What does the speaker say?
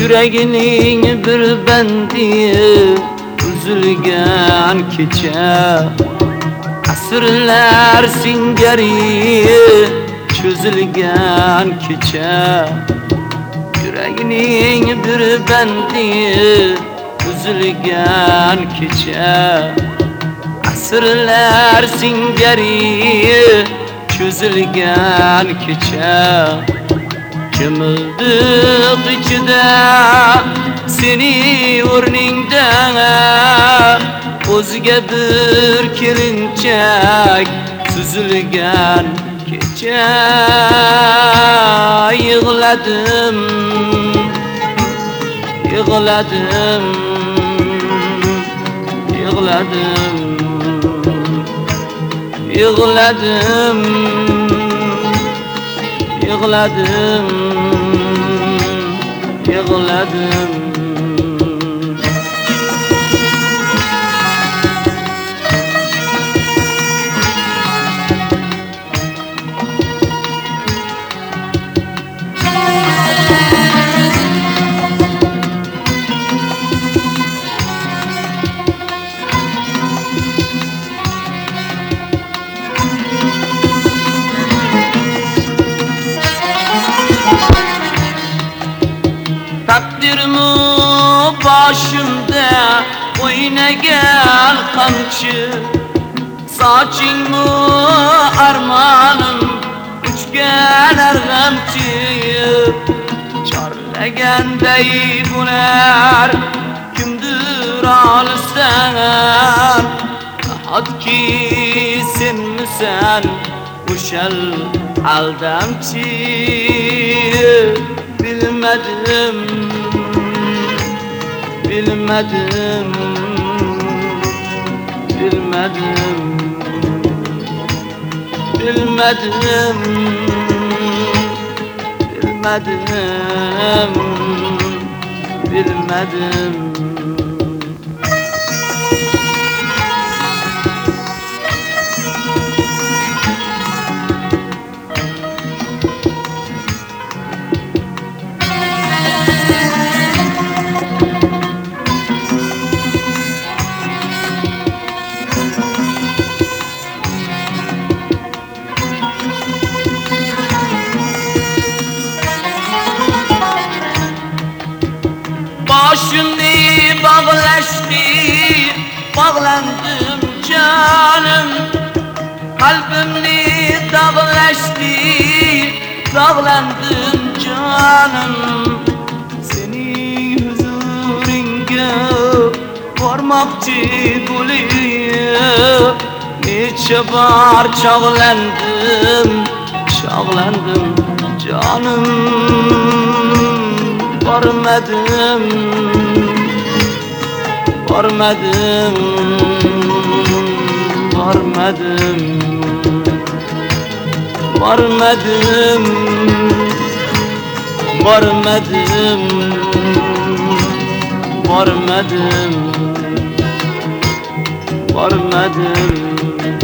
Yüreğinin bir bendi üzülgen kecha, asrlar singari çözülgen kecha. Yüreğinin bir bendi üzülgen kecha, asrlar singari çözülgen kecha. Cımıldık içinde seni o'rningdan, o'zga bir kelinchak suzilgan kecha. Yig'ladim, yig'ladim, yig'ladim, yig'ladim, yig'ladim, yig'ladim. Takdirimi başımda oynagan qamchi, sochingmi armonim uchgan arg'amchi. Chorlaganday bo'lar kimdir olsan, nahotki senmisan o'shal aldamchi. Bilmedim, bilmedim, bilmedim, bilmedim, bilmedim, bilmedim. Başımni bağlaştı, bağlandım canım. Kalbimni dağlaştı, dağlandım canım. Senin huzuringa varmakçı bo'lib, necha bor çağlandım, çağlandım canım. Varmadım, varmadım, varmadım, varmadım, varmadım, varmadım, varmadım.